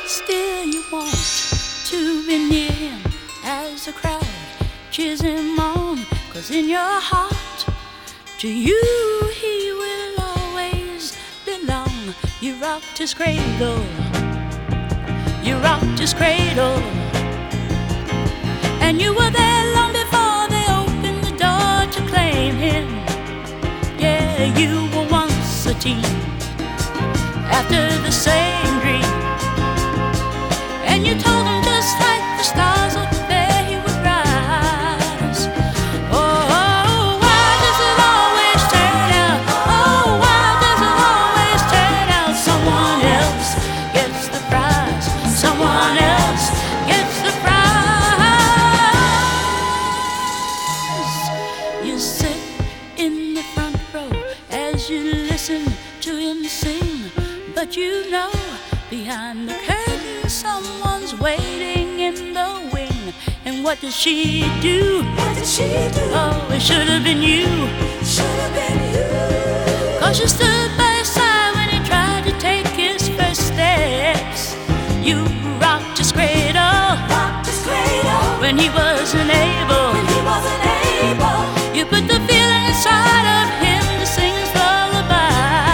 Still you want to be near him as the crowd cheers him on, 'cause in your heart to you he will always belong. You rocked his cradle, you rocked his cradle, and you were there long before they opened the door to claim him. Yeah, you were once a teen after the same dream, and you told him just like the stars up there he would rise. Oh, why does it always turn out? Oh, why does it always turn out someone else gets the prize? Someone else gets the prize. You sit in the front row as you listen to him sing, but you know behind the curtain someone's waiting in the wing. And what does she do? What did she do? Oh, it should have been you. Should have been you. 'Cause you stood by his side when he tried to take his first steps. You rocked his cradle Rocked his cradle when he wasn't able. when he wasn't able. You put the feeling inside of him to sing his lullaby.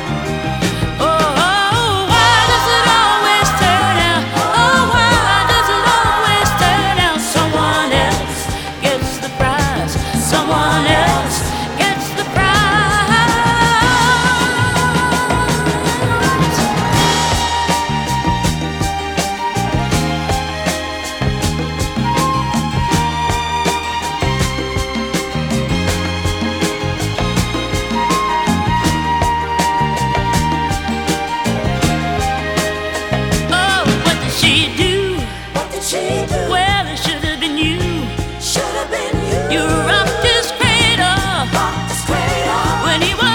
Oh, why does it always turn out? Oh, why does it always turn out someone else gets the prize? Someone else gets the prize. Oh, what did she do? What did she do? Well, it should have been you. Should have been you. You rocked his cradle Rocked his cradle when he was